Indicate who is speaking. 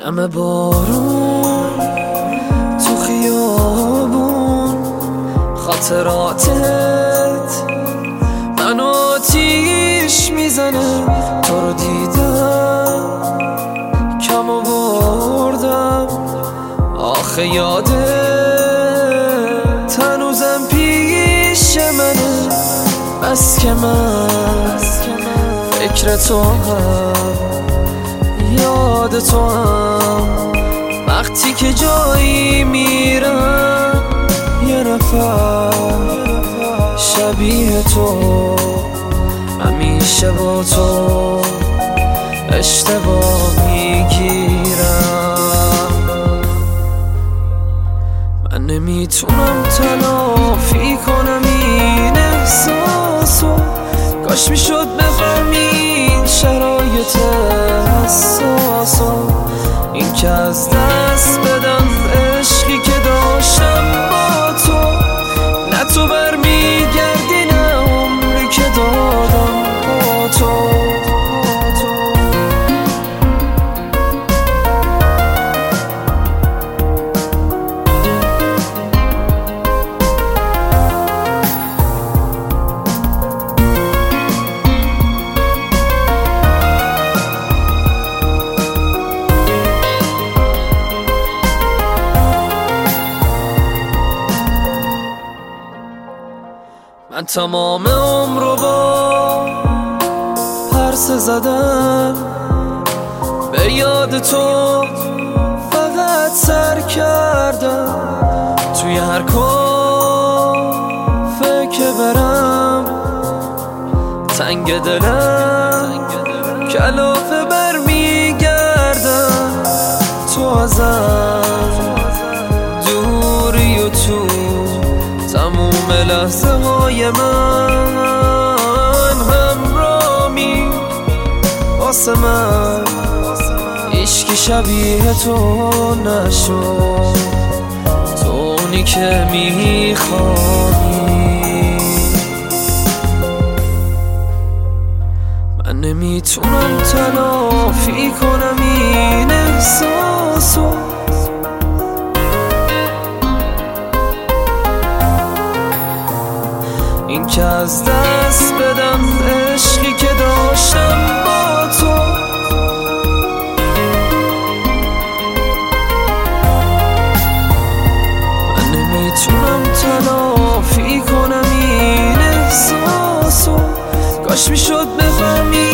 Speaker 1: دم بارون تو خیابون، خاطراتت منو آتیش میزنه. تو رو دیدم کم آوردم، آخه یادت هنوزم پیش منه. بس که من فکر تو هم یاد تو هم، وقتی که جایی میرم یه نفر شبیه تو همیشه با تو اشتباه میگیرم. من نمیتونم تلافی کنم این احساسو، کاش میشد بفهمین شرایط حساسو. این که از دست بدم عشقی که داشتم با تو، نه تو برمیگردی نه عمری که دادم با تو. من تمام عمر رو با پرسه زدم، به یاد تو فقط سر کردم. توی هر کافه که برم تنگ دلم کلافه برمیگردم. تو ازم دوری و تو تموم لحظه های من همرامی. واسه من هیچکی شبیه تو نشد، تو اونی که میخوایی. من نمیتونم تلافی کنم این احساسو، این که از دست بدم عشقی که داشتم با تو. من نمیتونم تلافی کنم این احساسو، کاش میشد بفهمی